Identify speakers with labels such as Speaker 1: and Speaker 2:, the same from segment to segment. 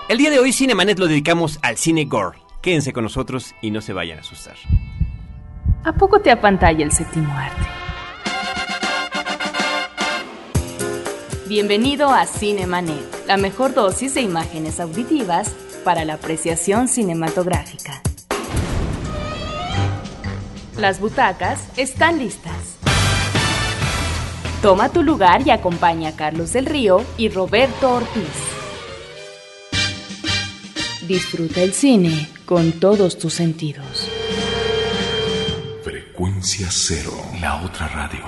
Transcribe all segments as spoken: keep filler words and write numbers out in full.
Speaker 1: El día de hoy Cinemanet lo dedicamos al cine gore. Quédense con nosotros y no se vayan a asustar.
Speaker 2: ¿A poco te apantalla el séptimo arte? Bienvenido a Cinemanet, la mejor dosis de imágenes auditivas para la apreciación cinematográfica. Las butacas están listas. Toma tu lugar y acompaña a Carlos del Río y Roberto Ortiz. Disfruta el cine con todos tus sentidos.
Speaker 3: Frecuencia Cero, la otra radio.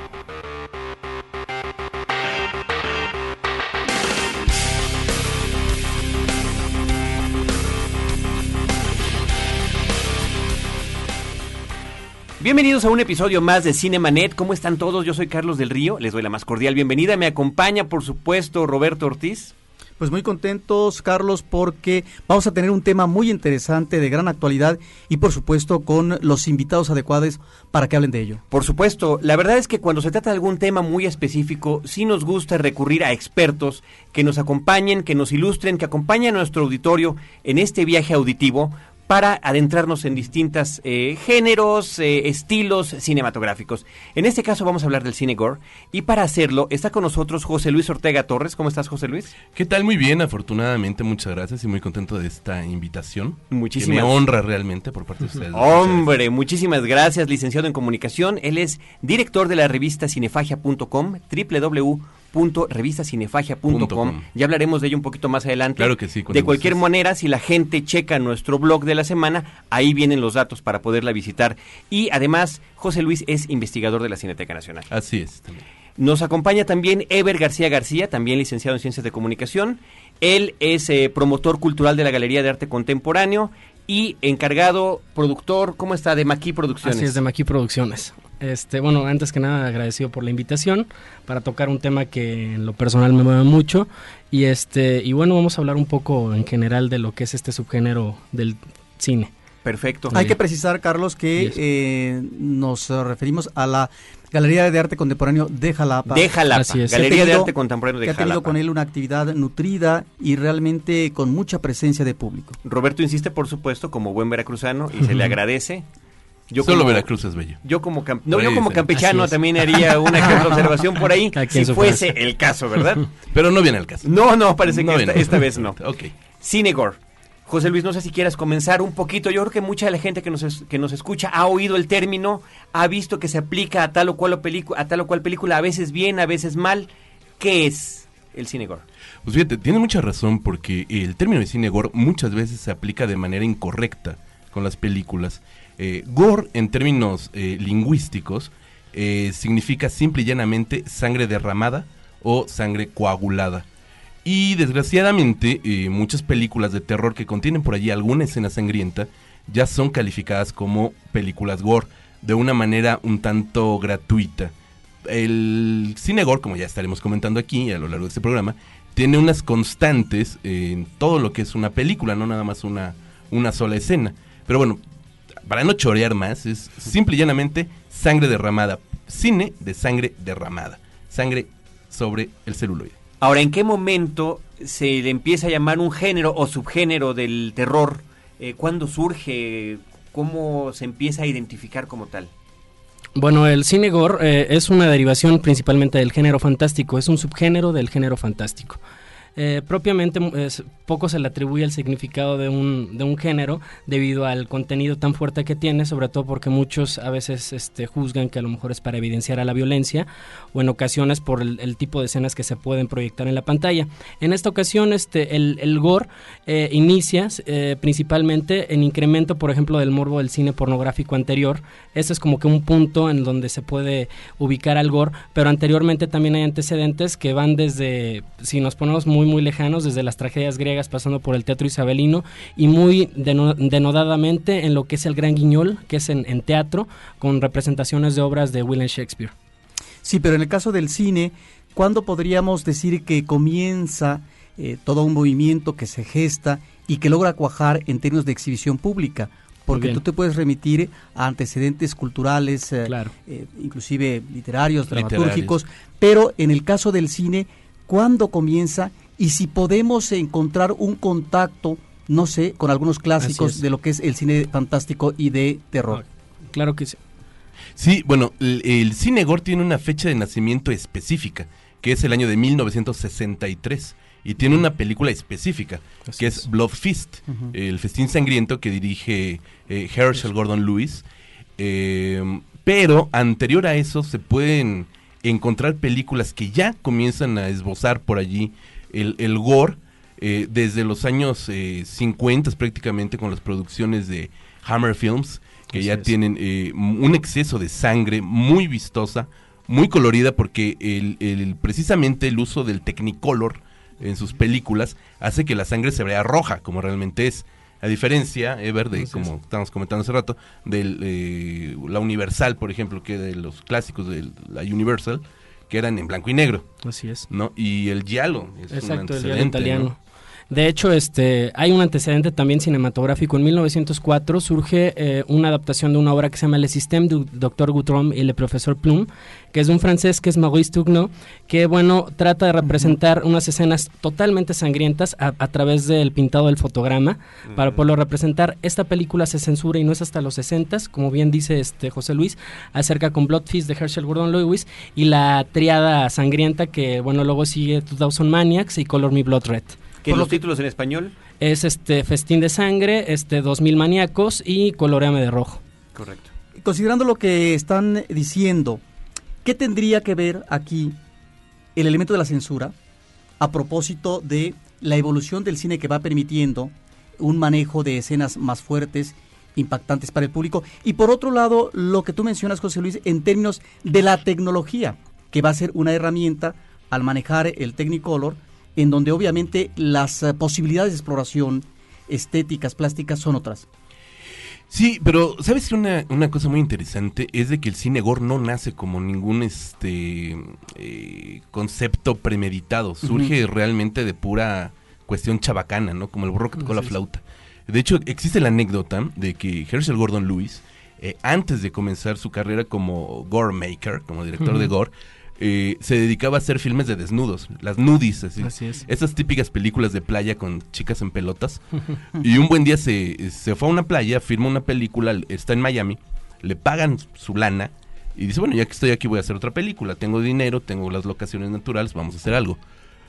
Speaker 1: Bienvenidos a un episodio más de Cinemanet. ¿Cómo están todos? Yo soy Carlos del Río, les doy la más cordial bienvenida. Me acompaña, por supuesto, Roberto Ortiz.
Speaker 4: Pues muy contentos, Carlos, porque vamos a tener un tema muy interesante, de gran actualidad y, por supuesto, con los invitados adecuados para que hablen de ello.
Speaker 1: Por supuesto, la verdad es que cuando se trata de algún tema muy específico, sí nos gusta recurrir a expertos que nos acompañen, que nos ilustren, que acompañen a nuestro auditorio en este viaje auditivo, para adentrarnos en distintos eh, géneros, eh, estilos cinematográficos. En este caso vamos a hablar del cine gore, y para hacerlo está con nosotros José Luis Ortega Torres. ¿Cómo estás, José Luis?
Speaker 5: ¿Qué tal? Muy bien, afortunadamente, muchas gracias y muy contento de esta invitación.
Speaker 1: Muchísimas.
Speaker 5: Que me honra realmente por parte de ustedes.
Speaker 1: Hombre, muchísimas gracias, licenciado en comunicación. Él es director de la revista cinefagia punto com, doble u doble u doble u punto revista cinefagia punto com. Ya hablaremos de ello un poquito más adelante.
Speaker 5: Claro que sí.
Speaker 1: De cualquier gustes. manera, si la gente checa nuestro blog de la semana, ahí vienen los datos para poderla visitar. Y además, José Luis es investigador de la Cineteca Nacional.
Speaker 5: Así es. También.
Speaker 1: Nos acompaña también Eber García García, también licenciado en Ciencias de Comunicación. Él es eh, promotor cultural de la Galería de Arte Contemporáneo y encargado, productor, ¿cómo está? De Maquis Producciones.
Speaker 6: Así es, de Maquis Producciones. Este, bueno, antes que nada agradecido por la invitación para tocar un tema que en lo personal me mueve mucho y este y bueno, vamos a hablar un poco en general de lo que es este subgénero del cine.
Speaker 1: Perfecto.
Speaker 4: Hay que precisar, Carlos, que eh, nos referimos a la Galería de Arte Contemporáneo de Jalapa.
Speaker 1: De Jalapa,
Speaker 6: Así es.
Speaker 1: Galería
Speaker 4: tenido,
Speaker 1: de Arte Contemporáneo de
Speaker 4: que
Speaker 1: Jalapa.
Speaker 4: ha tenido con él una actividad nutrida y realmente con mucha presencia de público.
Speaker 1: Roberto insiste, por supuesto, como buen veracruzano, y se le agradece.
Speaker 5: Yo Solo como, Veracruz es bello.
Speaker 1: Yo como, camp- no, yo como campechano también haría una que otra observación por ahí, si fuese el caso, ¿verdad?
Speaker 5: Pero no viene al caso.
Speaker 1: No, no, parece
Speaker 5: no
Speaker 1: que esta, esta vez no.
Speaker 5: Ok.
Speaker 1: Cine gore. José Luis, no sé si quieras comenzar un poquito. Yo creo que mucha de la gente que nos es, que nos escucha ha oído el término, ha visto que se aplica a tal o cual película, a tal o cual película, a veces bien, a veces mal. ¿Qué es el cine gore?
Speaker 5: Pues fíjate, tiene mucha razón, porque el término de cine gore muchas veces se aplica de manera incorrecta con las películas. Eh, gore, en términos eh, lingüísticos, eh, significa simple y llanamente sangre derramada o sangre coagulada. Y desgraciadamente, eh, muchas películas de terror que contienen por allí alguna escena sangrienta ya son calificadas como películas gore, de una manera un tanto gratuita. El cine gore, como ya estaremos comentando aquí a lo largo de este programa, tiene unas constantes en todo lo que es una película, no nada más una, una sola escena. Pero bueno, para no chorear más, es simple y llanamente sangre derramada. Cine de sangre derramada. Sangre sobre el celuloide.
Speaker 1: Ahora, ¿en qué momento se le empieza a llamar un género o subgénero del terror? Eh, ¿Cuándo surge? ¿Cómo se empieza a identificar como tal?
Speaker 6: Bueno, el cine gore eh, es una derivación principalmente del género fantástico, es un subgénero del género fantástico. Eh, propiamente es, poco se le atribuye el significado de un, de un género debido al contenido tan fuerte que tiene, sobre todo porque muchos a veces este, juzgan que a lo mejor es para evidenciar a la violencia o en ocasiones por el, el tipo de escenas que se pueden proyectar en la pantalla. En esta ocasión este, el, el gore eh, inicia eh, principalmente en incremento, por ejemplo, del morbo del cine pornográfico anterior. Este es como que un punto en donde se puede ubicar al gore, pero anteriormente también hay antecedentes que van desde, si nos ponemos muy muy lejanos, desde las tragedias griegas pasando por el teatro isabelino y muy deno, denodadamente en lo que es el Gran Guiñol, que es en, en teatro, con representaciones de obras de William Shakespeare.
Speaker 4: Sí, pero en el caso del cine, ¿cuándo podríamos decir que comienza eh, todo un movimiento que se gesta y que logra cuajar en términos de exhibición pública? Porque tú te puedes remitir a antecedentes culturales, eh, claro. eh, inclusive literarios, dramatúrgicos, pero en el caso del cine, ¿cuándo comienza y si podemos encontrar un contacto, no sé, con algunos clásicos de lo que es el cine fantástico y de terror.
Speaker 6: Ah, claro que sí.
Speaker 5: Sí, bueno, el, el cine gore tiene una fecha de nacimiento específica, que es el año de mil novecientos sesenta y tres, y tiene una película específica,
Speaker 6: Así
Speaker 5: que es, es Blood Feast, uh-huh. el festín sangriento que dirige eh, Herschel Gordon Lewis, eh, pero anterior a eso se pueden encontrar películas que ya comienzan a esbozar por allí el, el gore, eh, desde los años eh, cincuenta prácticamente, con las producciones de Hammer Films, que Así ya es. tienen eh, un exceso de sangre muy vistosa, muy colorida, porque el, el, precisamente el uso del Technicolor en sus películas hace que la sangre se vea roja, como realmente es. A diferencia, Ever, de, como estábamos comentando hace rato, de eh, la Universal, por ejemplo, que de los clásicos de la Universal, que eran en blanco y negro.
Speaker 6: Así es.
Speaker 5: ¿No? Y el giallo es
Speaker 6: Exacto,
Speaker 5: un
Speaker 6: el giallo italiano.
Speaker 5: ¿no?
Speaker 6: De hecho, este, hay un antecedente también cinematográfico. En mil novecientos cuatro surge eh, una adaptación de una obra que se llama Le Système du Docteur Guttrom y Le Professeur Plum, que es de un francés que es Maurice Tugno, que bueno, trata de representar uh-huh. unas escenas totalmente sangrientas a, a través del pintado del fotograma, uh-huh. para poderlo representar. Esta película se censura y no es hasta los sesentas, como bien dice este José Luis, acerca con Blood Feast de Herschel Gordon Lewis y la triada sangrienta que, bueno, luego sigue two thousand Maniacs y Color Me Blood Red.
Speaker 1: ¿Qué los títulos en español?
Speaker 6: Es este Festín de Sangre, este dos mil Maníacos y Coloréame de Rojo.
Speaker 1: Correcto.
Speaker 4: Considerando lo que están diciendo, ¿qué tendría que ver aquí el elemento de la censura a propósito de la evolución del cine que va permitiendo un manejo de escenas más fuertes, impactantes para el público? Y por otro lado, lo que tú mencionas, José Luis, en términos de la tecnología, que va a ser una herramienta al manejar el Technicolor, en donde obviamente las uh, posibilidades de exploración estéticas, plásticas son otras.
Speaker 5: Sí, pero ¿sabes que una, una cosa muy interesante es de que el cine gore no nace como ningún este eh, concepto premeditado, surge uh-huh. realmente de pura cuestión chabacana, ¿no? Como el burro que tocó la flauta. De hecho, existe la anécdota de que Herschel Gordon Lewis, eh, antes de comenzar su carrera como gore maker, como director uh-huh. de gore, Eh, se dedicaba a hacer filmes de desnudos, las nudies, así,
Speaker 6: así es.
Speaker 5: Esas típicas películas de playa con chicas en pelotas. Y un buen día se, se fue a una playa, firma una película, está en Miami, le pagan su lana y dice, bueno, ya que estoy aquí voy a hacer otra película, tengo dinero, tengo las locaciones naturales, vamos a hacer algo.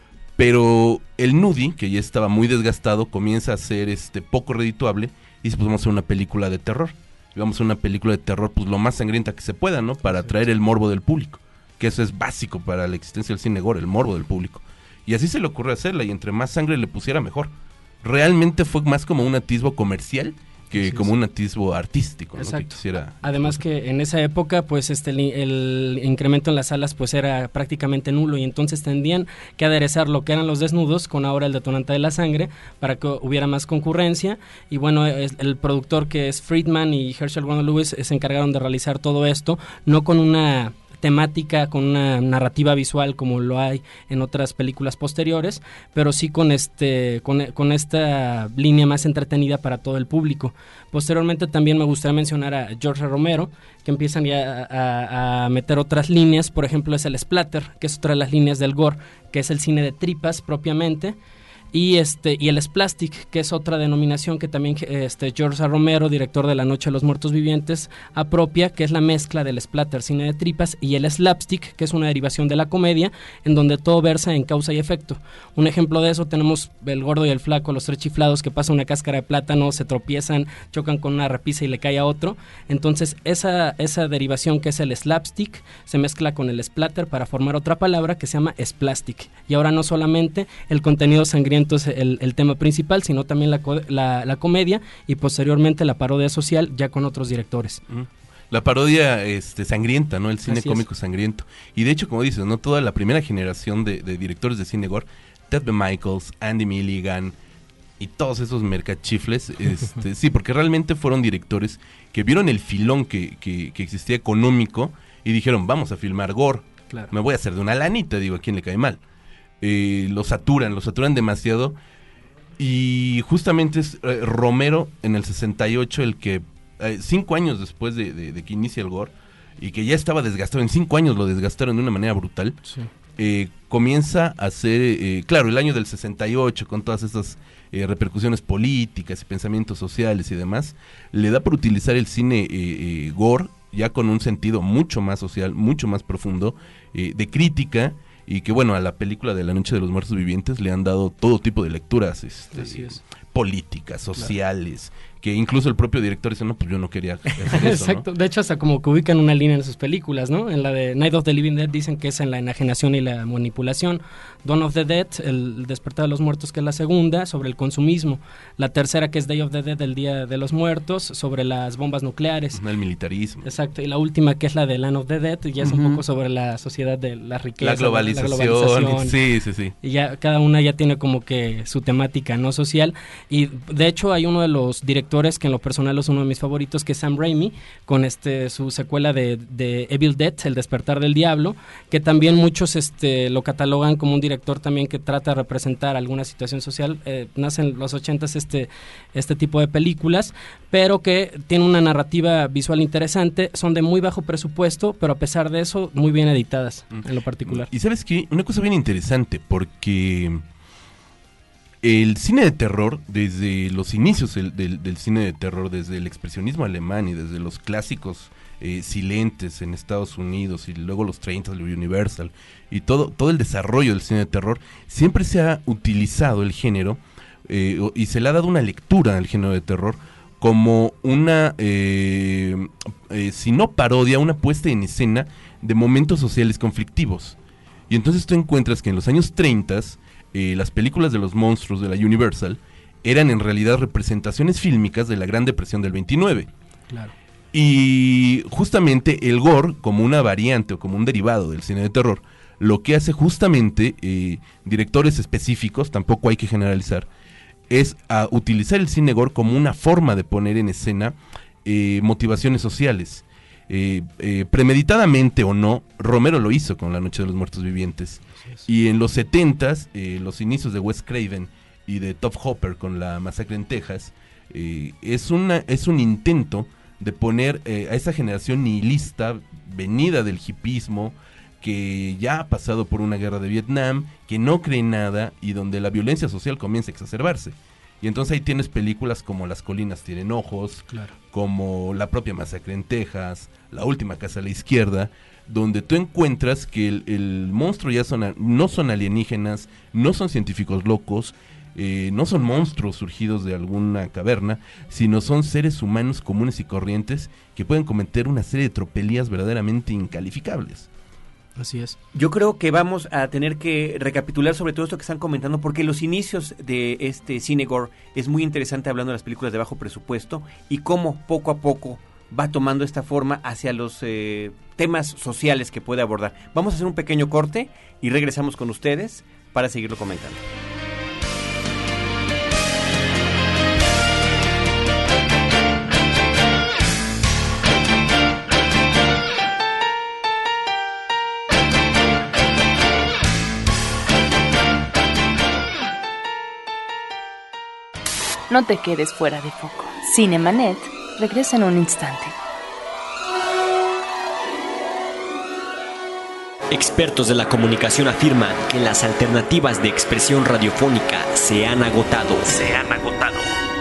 Speaker 5: Pero el nudie, que ya estaba muy desgastado, comienza a ser este poco redituable y dice, pues vamos a hacer una película de terror. Y vamos a hacer una película de terror pues lo más sangrienta que se pueda, ¿no? Para atraer el morbo del público, que eso es básico para la existencia del cine gore, el morbo del público. Y así se le ocurrió hacerla, y entre más sangre le pusiera mejor. Realmente fue más como un atisbo comercial que sí, como sí. un atisbo artístico, ¿no?
Speaker 6: Exacto.
Speaker 5: Que quisiera...
Speaker 6: Además que en esa época, pues este el, el incremento en las salas pues era prácticamente nulo, y entonces tendían que aderezar lo que eran los desnudos con ahora el detonante de la sangre para que hubiera más concurrencia. Y bueno, el, el productor, que es Friedman, y Herschel Gordon Lewis se encargaron de realizar todo esto, no con una temática, con una narrativa visual como lo hay en otras películas posteriores, pero sí con este con, con esta línea más entretenida para todo el público. Posteriormente también me gustaría mencionar a George Romero, que empiezan ya a, a meter otras líneas. Por ejemplo, es el splatter, que es otra de las líneas del gore, que es el cine de tripas propiamente. Y este y el splastic, que es otra denominación que también este George Romero, director de La Noche de los Muertos Vivientes, apropia, que es la mezcla del splatter, cine de tripas, y el slapstick, que es una derivación de la comedia, en donde todo versa en causa y efecto. Un ejemplo de eso tenemos El Gordo y el Flaco, los tres chiflados, que pasa una cáscara de plátano, se tropiezan, chocan con una repisa y le cae a otro. Entonces esa, esa derivación, que es el slapstick, se mezcla con el splatter para formar otra palabra que se llama splastic. Y ahora no solamente el contenido sangriento es el, el tema principal, sino también la, la, la comedia, y posteriormente la parodia social, ya con otros directores.
Speaker 5: Mm. La parodia este, sangrienta, ¿no? El cine
Speaker 6: Así
Speaker 5: cómico
Speaker 6: es.
Speaker 5: Sangriento. Y de hecho, como dices, ¿no? Toda la primera generación de, de directores de cine gore, Ted B. Michaels, Andy Milligan y todos esos mercachifles, este, sí, porque realmente fueron directores que vieron el filón que, que, que existía económico y dijeron, vamos a filmar gore.
Speaker 6: Claro.
Speaker 5: Me voy a hacer de una lanita, digo, ¿a quién le cae mal? Eh, lo saturan, lo saturan demasiado, y justamente es eh, Romero en el sesenta y ocho el que, eh, cinco años después de, de, de que inicia el gore, y que ya estaba desgastado, en cinco años lo desgastaron de una manera brutal,
Speaker 6: sí.
Speaker 5: eh, comienza a ser, eh, claro, el año del sesenta y ocho, con todas estas eh, repercusiones políticas y pensamientos sociales y demás, le da por utilizar el cine eh, eh, gore, ya con un sentido mucho más social, mucho más profundo, eh, de crítica, y que bueno, a la película de La Noche de los Muertos Vivientes le han dado todo tipo de lecturas este, políticas, sociales, claro, que incluso el propio director dice, no, pues yo no quería hacer eso,
Speaker 6: exacto,
Speaker 5: ¿no?
Speaker 6: De hecho hasta como que ubican una línea en sus películas, ¿no? En la de Night of the Living Dead dicen que es en la enajenación y la manipulación, Dawn of the Dead, el despertar de los muertos, que es la segunda, sobre el consumismo, la tercera, que es Day of the Dead, el Día de los Muertos, sobre las bombas nucleares,
Speaker 5: el militarismo,
Speaker 6: exacto, y la última, que es la de Land of the Dead, ya es uh-huh. un poco sobre la sociedad de la riqueza,
Speaker 5: la globalización,
Speaker 6: la globalización.
Speaker 5: Sí, sí, sí.
Speaker 6: Y ya cada una ya tiene como que su temática no social, y de hecho hay uno de los directores que en lo personal es uno de mis favoritos, que es Sam Raimi, con este su secuela de, de Evil Dead, El Despertar del Diablo, que también muchos este lo catalogan como un director también que trata de representar alguna situación social. Eh, nace en los ochentas este, este tipo de películas, pero que tiene una narrativa visual interesante, son de muy bajo presupuesto, pero a pesar de eso, muy bien editadas, mm. en lo particular.
Speaker 5: Y ¿sabes qué? Una cosa bien interesante, porque el cine de terror, desde los inicios del, del, del cine de terror, desde el expresionismo alemán y desde los clásicos eh, silentes en Estados Unidos y luego los treinta, el Universal, y todo, todo el desarrollo del cine de terror, siempre se ha utilizado el género eh, y se le ha dado una lectura al género de terror como una, eh, eh, si no parodia, una puesta en escena de momentos sociales conflictivos. Y entonces tú encuentras que en los años treinta, eh, las películas de los monstruos de la Universal eran en realidad representaciones fílmicas de la Gran Depresión del veintinueve.
Speaker 6: Claro.
Speaker 5: Y justamente el gore, como una variante o como un derivado del cine de terror, lo que hace justamente eh, directores específicos, tampoco hay que generalizar, es a utilizar el cine gore como una forma de poner en escena eh, motivaciones sociales. Eh, eh, premeditadamente o no, Romero lo hizo con La Noche de los Muertos Vivientes. Y en los setentas, eh, los inicios de Wes Craven y de Tobe Hooper con La Masacre en Texas, eh, es, una, es un intento de poner eh, a esa generación nihilista, venida del hipismo, que ya ha pasado por una guerra de Vietnam, que no cree en nada y donde la violencia social comienza a exacerbarse. Y entonces ahí tienes películas como Las colinas tienen ojos,
Speaker 6: claro,
Speaker 5: como La propia Masacre en Texas, La última casa a la izquierda, donde tú encuentras que el, el monstruo ya son, no son alienígenas, no son científicos locos, eh, no son monstruos surgidos de alguna caverna, sino son seres humanos comunes y corrientes que pueden cometer una serie de tropelías verdaderamente incalificables.
Speaker 6: Así es.
Speaker 1: Yo creo que vamos a tener que recapitular sobre todo esto que están comentando, porque los inicios de este cine gore es muy interesante, hablando de las películas de bajo presupuesto y cómo poco a poco va tomando esta forma hacia los eh, temas sociales que puede abordar. Vamos a hacer un pequeño corte y regresamos con ustedes para seguirlo comentando.
Speaker 2: No te quedes fuera de foco. Cinemanet regresa en un instante.
Speaker 7: Expertos de la comunicación afirman que las alternativas de expresión radiofónica se han agotado. Se han agotado.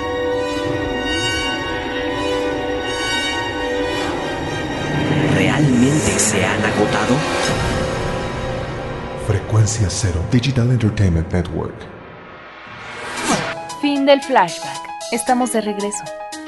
Speaker 7: ¿Realmente se han agotado?
Speaker 3: Frecuencia Cero Digital Entertainment Network.
Speaker 2: Fin del flashback. Estamos de regreso.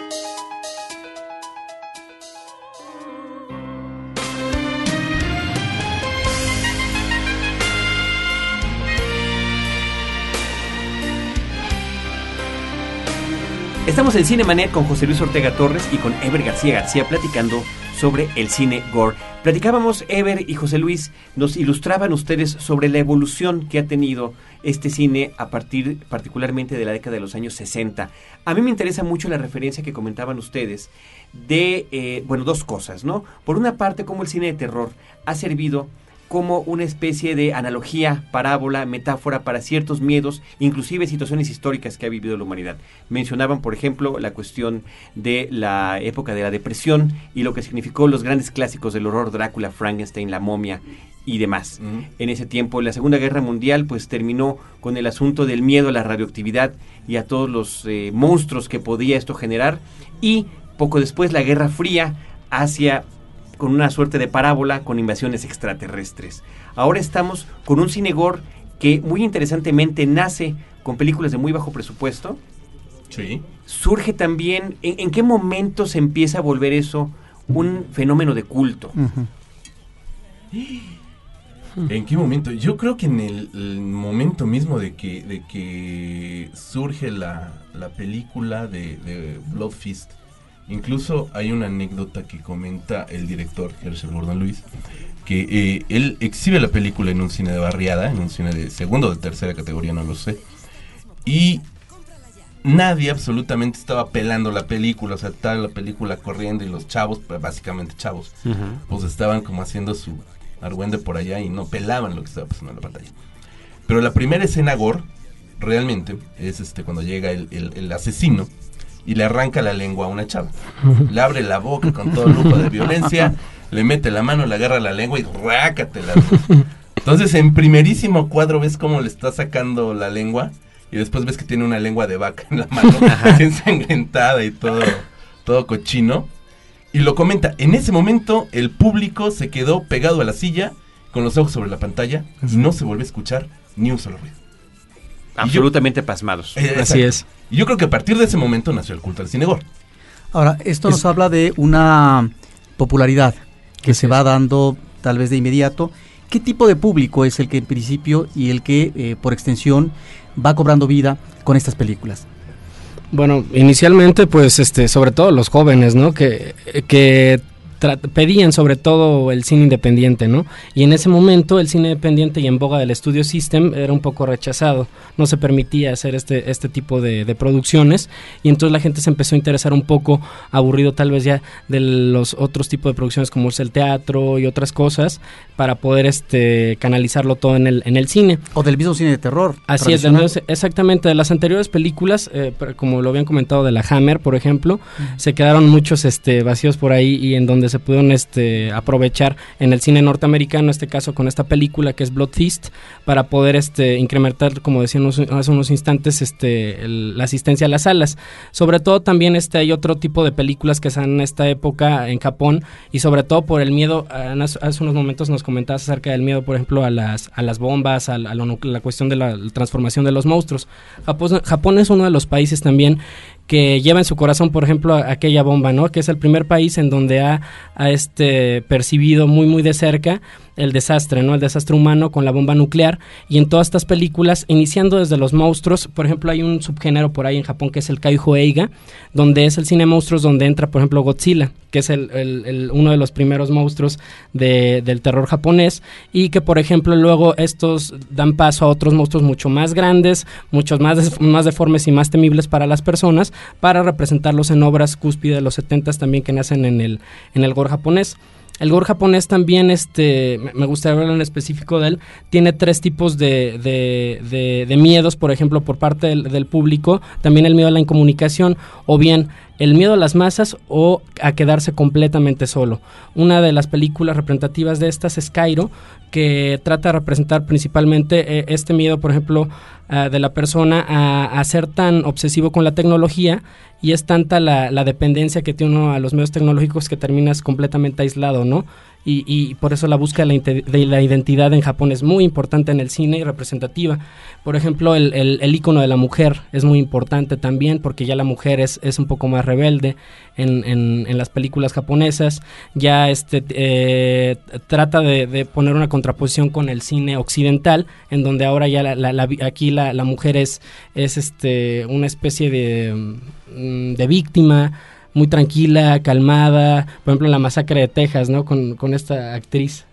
Speaker 1: Estamos en Cinemanet con José Luis Ortega Torres y con Ever García García platicando sobre el cine gore. Platicábamos, Ever y José Luis, nos ilustraban ustedes sobre la evolución que ha tenido este cine a partir particularmente de la década de los años sesenta. A mí me interesa mucho la referencia que comentaban ustedes de, eh, bueno, dos cosas, ¿no? Por una parte, cómo el cine de terror ha servido como una especie de analogía, parábola, metáfora para ciertos miedos, inclusive situaciones históricas que ha vivido la humanidad. Mencionaban, por ejemplo, la cuestión de la época de la depresión y lo que significó los grandes clásicos del horror, Drácula, Frankenstein, la momia y demás. Uh-huh. En ese tiempo, la Segunda Guerra Mundial pues terminó con el asunto del miedo a la radioactividad y a todos los eh, monstruos que podía esto generar, y poco después la Guerra Fría hacia con una suerte de parábola con invasiones extraterrestres. Ahora estamos con un cine gore que muy interesantemente nace con películas de muy bajo presupuesto.
Speaker 5: Sí.
Speaker 1: Surge también, ¿en, en qué momento se empieza a volver eso un fenómeno de culto?
Speaker 5: Uh-huh. ¿En qué momento? Yo creo que en el, el momento mismo de que, de que surge la, la película de, de Blood Feast. Incluso hay una anécdota que comenta el director Herschel Gordon Lewis, que eh, él exhibe la película en un cine de barriada, en un cine de segunda o de tercera categoría, no lo sé, y nadie absolutamente estaba pelando la película, o sea, estaba la película corriendo y los chavos, básicamente chavos, uh-huh. pues estaban como haciendo su argüende por allá y no pelaban lo que estaba pasando en la pantalla. Pero la primera escena gore, realmente, es este cuando llega el, el, el asesino y le arranca la lengua a una chava. Le abre la boca con todo lujo de violencia, le mete la mano, le agarra la lengua y rácatela. Entonces, en primerísimo cuadro ves cómo le está sacando la lengua y después ves que tiene una lengua de vaca en la mano, así ensangrentada y todo, todo cochino. Y lo comenta, en ese momento el público se quedó pegado a la silla con los ojos sobre la pantalla y no se volvió a escuchar ni un solo ruido.
Speaker 1: Absolutamente yo, pasmados.
Speaker 5: Eh, Así es. Y yo creo que a partir de ese momento nació el culto al cine gore.
Speaker 4: Ahora, esto es, nos habla de una popularidad que se va dando tal vez de inmediato. ¿Qué tipo de público es el que en principio y el que eh, por extensión va cobrando vida con estas películas?
Speaker 6: Bueno, inicialmente pues este sobre todo los jóvenes, ¿no? Que, que tra- pedían sobre todo el cine independiente, ¿no? Y en ese momento el cine independiente y en boga del Studio System era un poco rechazado, no se permitía hacer este este tipo de, de producciones, y entonces la gente se empezó a interesar un poco, aburrido tal vez ya de los otros tipos de producciones como es el teatro y otras cosas, para poder este canalizarlo todo en el en el cine.
Speaker 4: O del mismo cine de terror.
Speaker 6: Así es, entonces, exactamente, de las anteriores películas, eh, como lo habían comentado de la Hammer, por ejemplo, uh-huh. se quedaron muchos este vacíos por ahí, y en donde se pudieron este aprovechar en el cine norteamericano, en este caso con esta película que es Blood Feast, para poder este incrementar, como decíamos hace unos instantes, este el, la asistencia a las salas. Sobre todo también este hay otro tipo de películas que están en esta época en Japón, y sobre todo por el miedo, hace unos momentos nos comentabas acerca del miedo, por ejemplo, a las a las bombas, a, a lo, la cuestión de la, la transformación de los monstruos. Japón, Japón es uno de los países también que lleva en su corazón, por ejemplo, a, aquella bomba, ¿no? Que es el primer país en donde ha, ha este percibido muy muy de cerca el desastre, ¿no? El desastre humano con la bomba nuclear, y en todas estas películas, iniciando desde los monstruos, por ejemplo, hay un subgénero por ahí en Japón que es el Kaiju Eiga, donde es el cine de monstruos, donde entra, por ejemplo, Godzilla, que es el, el, el uno de los primeros monstruos de, del terror japonés, y que, por ejemplo, luego estos dan paso a otros monstruos mucho más grandes, muchos más, des, más deformes y más temibles para las personas, para representarlos en obras cúspide de los setentas también que nacen en el, en el gore japonés. El gore japonés también, este, me gustaría hablar en específico de él, tiene tres tipos de, de, de, de miedos, por ejemplo, por parte del, del público, también el miedo a la incomunicación, o bien el miedo a las masas o a quedarse completamente solo. Una de las películas representativas de estas es Cairo, que trata de representar principalmente eh, este miedo, por ejemplo, uh, de la persona a, a ser tan obsesivo con la tecnología, y es tanta la, la dependencia que tiene uno a los medios tecnológicos que terminas completamente aislado, ¿no? Y, y por eso la búsqueda de la, de la identidad en Japón es muy importante en el cine y representativa. Por ejemplo, el, el, el ícono de la mujer es muy importante también, porque ya la mujer es, es un poco más rebelde en, en, en las películas japonesas. Ya este eh, trata de, de poner una contraposición con el cine occidental, en donde ahora ya la, la, la, aquí la, la mujer es, es este una especie de, de víctima, muy tranquila, calmada, por ejemplo en La Masacre de Texas, ¿no? Con, con esta actriz,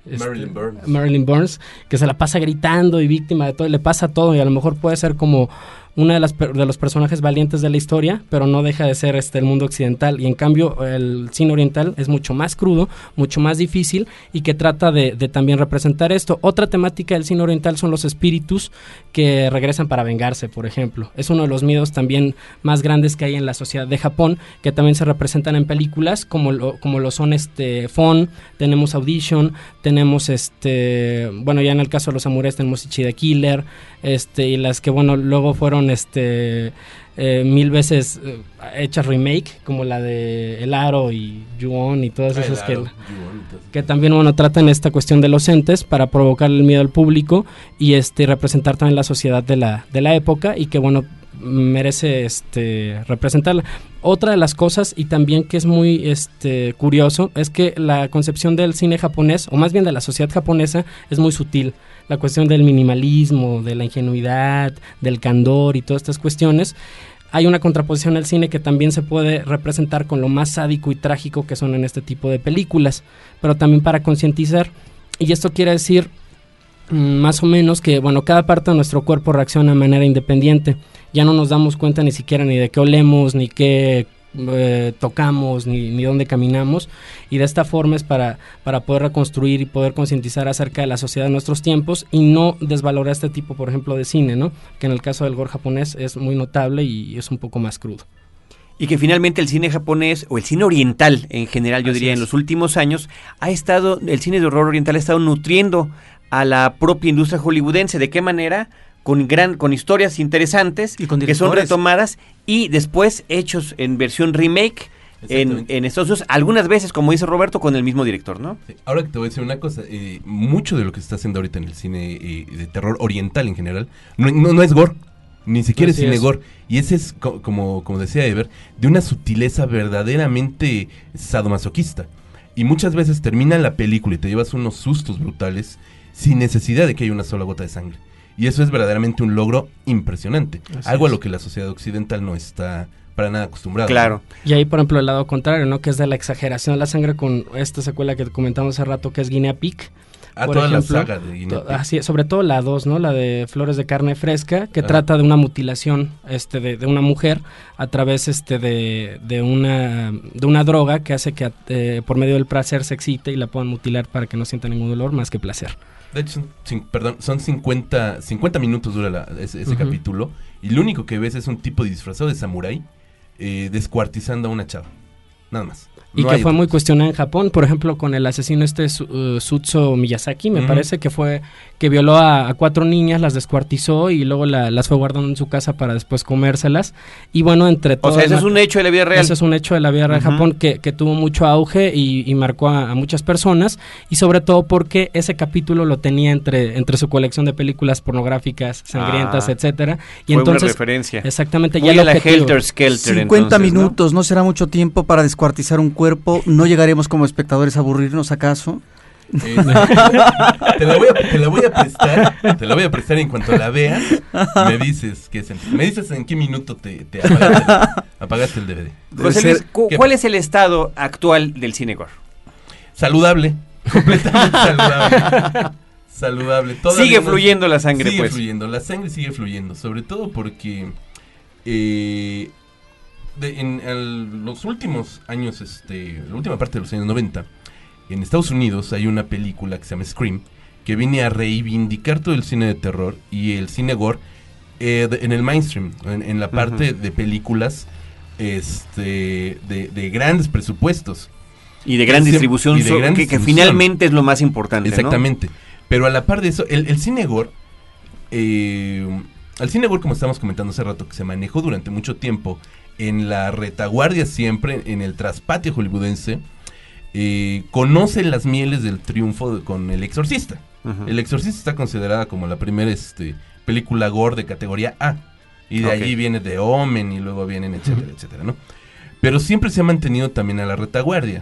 Speaker 6: Este,
Speaker 5: Marilyn Burns.
Speaker 6: Marilyn Burns, que se la pasa gritando y víctima de todo, le pasa todo y a lo mejor puede ser como una de las de los personajes valientes de la historia, pero no deja de ser este el mundo occidental, y en cambio el cine oriental es mucho más crudo, mucho más difícil, y que trata de, de también representar esto. Otra temática del cine oriental son los espíritus que regresan para vengarse, por ejemplo. Es uno de los miedos también más grandes que hay en la sociedad de Japón, que también se representan en películas como lo, como lo son este Fon, tenemos Audition, tenemos este, bueno, ya en el caso de los samuráis tenemos Ichi the Killer, este, y las que bueno luego fueron este eh, mil veces eh, hechas remake, como la de El Aro y Ju-On y todas esas que, que también bueno tratan esta cuestión de los entes para provocar el miedo al público y este representar también la sociedad de la de la época, y que bueno merece este representarla. Otra de las cosas, y también que es muy este curioso, es que la concepción del cine japonés, o más bien de la sociedad japonesa, es muy sutil. La cuestión del minimalismo, de la ingenuidad, del candor y todas estas cuestiones. Hay una contraposición al cine que también se puede representar con lo más sádico y trágico que son en este tipo de películas, pero también para concientizar. Y esto quiere decir más o menos que, bueno, cada parte de nuestro cuerpo reacciona de manera independiente. Ya no nos damos cuenta ni siquiera ni de qué olemos, ni qué eh, tocamos, ni, ni dónde caminamos, y de esta forma es para, para poder reconstruir y poder concientizar acerca de la sociedad de nuestros tiempos y no desvalorar este tipo, por ejemplo, de cine, ¿no? Que en el caso del gore japonés es muy notable y es un poco más crudo.
Speaker 1: Y que finalmente el cine japonés, o el cine oriental en general, yo
Speaker 6: Así
Speaker 1: diría,
Speaker 6: es.
Speaker 1: en los últimos años, ha estado, el cine de horror oriental ha estado nutriendo a la propia industria hollywoodense. ¿De qué manera? Con gran, con historias interesantes
Speaker 4: Y con
Speaker 1: que son
Speaker 4: directores.
Speaker 1: retomadas y después hechos en versión remake en,
Speaker 5: Exactamente.
Speaker 1: en Estados Unidos, algunas veces, como dice Roberto, con el mismo director, ¿no?
Speaker 5: Sí, ahora que te voy a decir una cosa, eh, mucho de lo que se está haciendo ahorita en el cine eh, de terror oriental en general, no, no, no es gore, ni siquiera
Speaker 6: Así
Speaker 5: es cine
Speaker 6: es.
Speaker 5: gore, y ese es, co- como, como decía Ever, de una sutileza verdaderamente sadomasoquista, y muchas veces termina la película y te llevas unos sustos brutales sin necesidad de que haya una sola gota de sangre, y eso es verdaderamente un logro impresionante,
Speaker 6: Así
Speaker 5: algo a
Speaker 6: es.
Speaker 5: lo que la sociedad occidental no está para nada acostumbrada.
Speaker 1: Claro.
Speaker 6: Y ahí, por ejemplo, el lado contrario, ¿no? Que es de la exageración de la sangre con esta secuela que comentamos hace rato, que es Guinea Pig.
Speaker 5: A
Speaker 6: Por
Speaker 5: toda
Speaker 6: ejemplo,
Speaker 5: la saga de Guinea
Speaker 6: To-
Speaker 5: Pig.
Speaker 6: así, sobre todo la dos, ¿no? La de Flores de Carne Fresca, que
Speaker 5: Ah.
Speaker 6: trata de una mutilación este, de, de una mujer a través este, de, de, una, de una droga que hace que eh, por medio del placer se excite y la puedan mutilar para que no sienta ningún dolor más que placer.
Speaker 5: De hecho, son, cin- perdón, son cincuenta, cincuenta minutos dura la- ese, ese
Speaker 6: Ujú.
Speaker 5: capítulo, y lo único que ves es un tipo disfrazado de samurái eh, descuartizando a una chava. Nada más.
Speaker 6: Y
Speaker 5: No
Speaker 6: que
Speaker 5: hay
Speaker 6: fue
Speaker 5: otra
Speaker 6: muy
Speaker 5: cosa.
Speaker 6: cuestionada en Japón, por ejemplo, con el asesino este Su- uh, Sutsu Miyazaki, me
Speaker 5: Ujú.
Speaker 6: parece que fue que violó a, a cuatro niñas, las descuartizó y luego la- las fue guardando en su casa para después comérselas. Y bueno, entre
Speaker 1: O
Speaker 6: todo
Speaker 1: sea,
Speaker 6: el
Speaker 1: ese es
Speaker 6: mar-
Speaker 1: un hecho de la vida real.
Speaker 6: Ese es un hecho de la vida real de
Speaker 1: Ujú.
Speaker 6: Japón que, que tuvo mucho auge y, y marcó a, a muchas personas, y sobre todo porque ese capítulo lo tenía entre, entre su colección de películas pornográficas, sangrientas,
Speaker 1: Ah.
Speaker 6: etcétera. Y
Speaker 1: Fue
Speaker 6: entonces,
Speaker 1: una referencia.
Speaker 6: exactamente,
Speaker 1: Muy
Speaker 6: ya
Speaker 1: a
Speaker 6: el
Speaker 1: la
Speaker 6: objetivo-
Speaker 1: Helter Skelter.
Speaker 4: cincuenta
Speaker 1: entonces, ¿no?
Speaker 4: minutos, ¿no? será mucho tiempo para descuartizar un cuerpo. ¿No llegaremos como espectadores a aburrirnos acaso?
Speaker 5: Eh, te, la voy a, te la voy a prestar, te la voy a prestar en cuanto la veas, me dices qué sent- me dices en qué minuto te, te apagaste, el, apagaste el D V D.
Speaker 4: Debe
Speaker 1: José
Speaker 4: ser-
Speaker 1: Luis, cu-
Speaker 5: ¿Qué?
Speaker 1: ¿cuál es el estado actual del cine gore?
Speaker 5: Saludable, completamente saludable. Saludable. Todavía
Speaker 1: Sigue
Speaker 5: no-
Speaker 1: fluyendo la sangre,
Speaker 5: sigue
Speaker 1: pues.
Speaker 5: fluyendo, la sangre sigue fluyendo, sobre todo porque eh, de- en el- los últimos años, este, la última parte de los años noventa, en Estados Unidos hay una película que se llama Scream, que viene a reivindicar todo el cine de terror y el cine gore eh, de- en el mainstream, en, en la parte
Speaker 1: Ujú.
Speaker 5: de películas este, de, de grandes presupuestos.
Speaker 1: Y de gran
Speaker 5: Ese-
Speaker 1: distribución,
Speaker 5: y de
Speaker 1: so-
Speaker 5: gran
Speaker 1: que, que
Speaker 5: distribución.
Speaker 1: finalmente es lo más importante, ¿no?
Speaker 5: Exactamente. Pero a la par de eso, el, el cine gore, eh, el cine gore, como estábamos comentando hace rato, que se manejó durante mucho tiempo en la retaguardia siempre, en el traspatio hollywoodense, eh, conoce las mieles del triunfo de- con El Exorcista.
Speaker 1: Ujú.
Speaker 5: El Exorcista está considerada como la primera este, película gore de categoría A. Y de
Speaker 1: Ok.
Speaker 5: allí viene The Omen y luego vienen etcétera, etcétera, ¿no? Pero siempre se ha mantenido también a la retaguardia.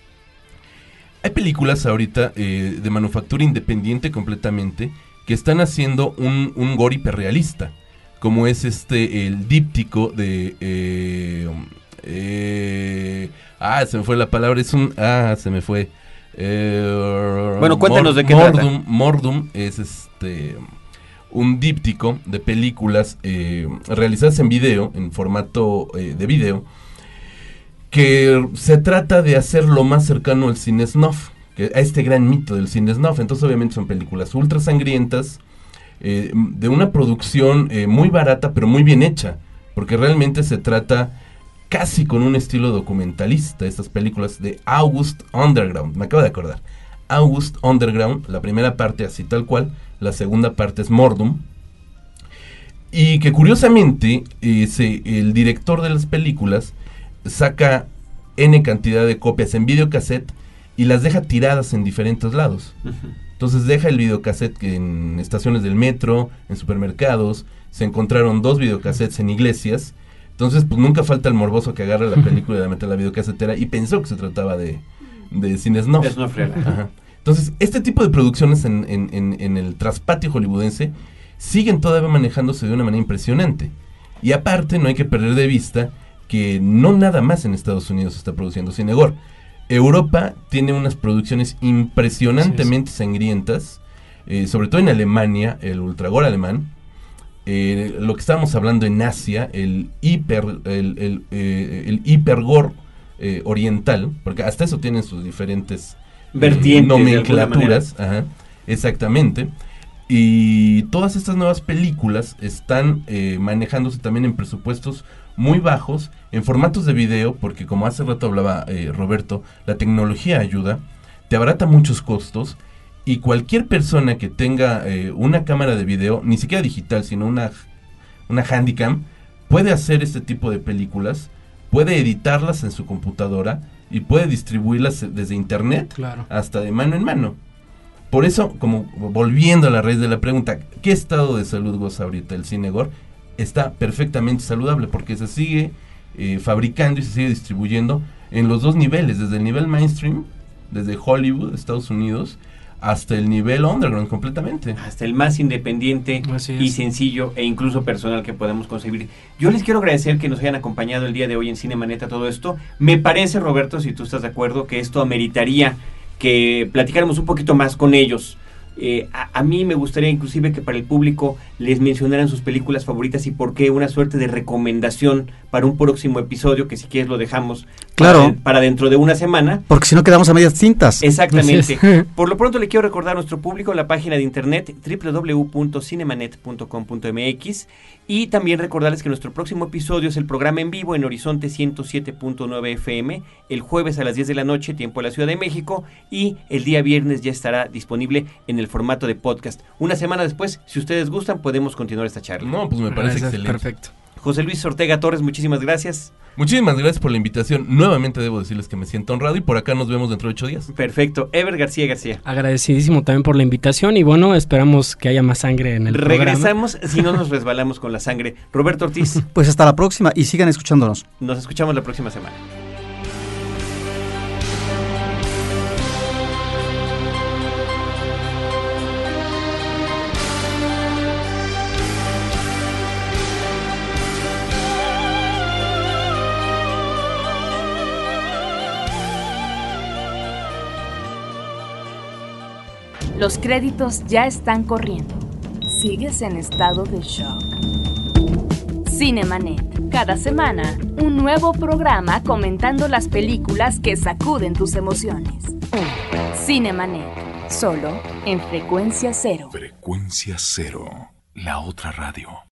Speaker 5: Hay películas ahorita eh, de manufactura independiente completamente que están haciendo un, un gore hiperrealista, como es este el díptico de eh, eh, ah se me fue la palabra, es un ah se me fue Eh,
Speaker 1: bueno, cuéntanos
Speaker 5: Mor-
Speaker 1: de qué
Speaker 5: Mordum,
Speaker 1: trata.
Speaker 5: Mordum es este un díptico de películas eh, realizadas en video, en formato eh, de video, que se trata de hacer lo más cercano al cine snuff, que, a este gran mito del cine snuff. Entonces obviamente son películas ultra sangrientas, eh, de una producción eh, muy barata pero muy bien hecha, porque realmente se trata casi con un estilo documentalista, estas películas de August Underground, me acabo de acordar, August Underground, la primera parte así tal cual, la segunda parte es Mordum, y que curiosamente eh, se, el director de las películas saca N cantidad de copias en videocassette y las deja tiradas en diferentes lados. Uh-huh. Entonces deja el videocassette en estaciones del metro, en supermercados, se encontraron dos videocassettes en iglesias. Entonces, pues nunca falta el morboso que agarra la película y la mete en la videocasetera y pensó que se trataba de, de cine snuff.
Speaker 1: Snuff real.
Speaker 5: Ajá. Entonces, este tipo de producciones en, en, en, en el traspatio hollywoodense siguen todavía manejándose de una manera impresionante. Y aparte, no hay que perder de vista que no nada más en Estados Unidos se está produciendo cine gore. Europa tiene unas producciones impresionantemente sí, sí. sangrientas, eh, sobre todo en Alemania, el ultragore alemán. Eh, lo que estábamos hablando en Asia, el hiper el, el, eh, el hipergore eh, oriental, porque hasta eso tienen sus diferentes
Speaker 1: vertientes,
Speaker 5: eh, nomenclaturas, ajá, exactamente, y todas estas nuevas películas están eh, manejándose también en presupuestos muy bajos, en formatos de video, porque como hace rato hablaba eh, Roberto, la tecnología ayuda, te abarata muchos costos. Y cualquier persona que tenga eh, una cámara de video, ni siquiera digital, sino una, una Handycam, puede hacer este tipo de películas, puede editarlas en su computadora y puede distribuirlas desde internet, claro, hasta de mano en mano. Por eso, como volviendo a la raíz de la pregunta, ¿qué estado de salud goza ahorita el cine gore? Está perfectamente saludable porque se sigue eh, fabricando y se sigue distribuyendo en los dos niveles, desde el nivel mainstream, desde Hollywood, Estados Unidos, hasta el nivel underground completamente.
Speaker 1: Hasta el más independiente y sencillo e incluso personal que podemos concebir. Yo les quiero agradecer que nos hayan acompañado el día de hoy en Cinemanet a todo esto. Me parece, Roberto, si tú estás de acuerdo, que esto ameritaría que platicáramos un poquito más con ellos. Eh, a, a mí me gustaría inclusive que para el público les mencionaran sus películas favoritas y por qué, una suerte de recomendación para un próximo episodio, que si quieres lo dejamos
Speaker 4: claro.
Speaker 1: para, para dentro de una semana.
Speaker 4: Porque si no quedamos a medias tintas.
Speaker 1: Exactamente. Por lo pronto le quiero recordar a nuestro público la página de internet doble u doble u doble u punto cinemanet punto com punto m x y también recordarles que nuestro próximo episodio es el programa en vivo en Horizonte ciento siete punto nueve F M, el jueves a las diez de la noche, tiempo de la Ciudad de México, y el día viernes ya estará disponible en el formato de podcast. Una semana después, si ustedes gustan, podemos continuar esta charla.
Speaker 5: No, pues me parece
Speaker 6: Gracias,
Speaker 5: excelente.
Speaker 6: Perfecto.
Speaker 1: José Luis Ortega Torres, muchísimas gracias.
Speaker 5: Muchísimas gracias por la invitación. Nuevamente debo decirles que me siento honrado y por acá nos vemos dentro de ocho días.
Speaker 1: Perfecto. Ever García García.
Speaker 6: Agradecidísimo también por la invitación y bueno, esperamos que haya más sangre en el
Speaker 1: Regresamos
Speaker 6: programa.
Speaker 1: si no nos resbalamos con la sangre. Roberto Ortiz.
Speaker 4: Pues hasta la próxima y sigan escuchándonos.
Speaker 1: Nos escuchamos la próxima semana.
Speaker 2: Los créditos ya están corriendo. Sigues en estado de shock. Cinemanet. Cada semana, un nuevo programa comentando las películas que sacuden tus emociones. Cinemanet. Solo en Frecuencia Cero.
Speaker 3: Frecuencia Cero, la otra radio.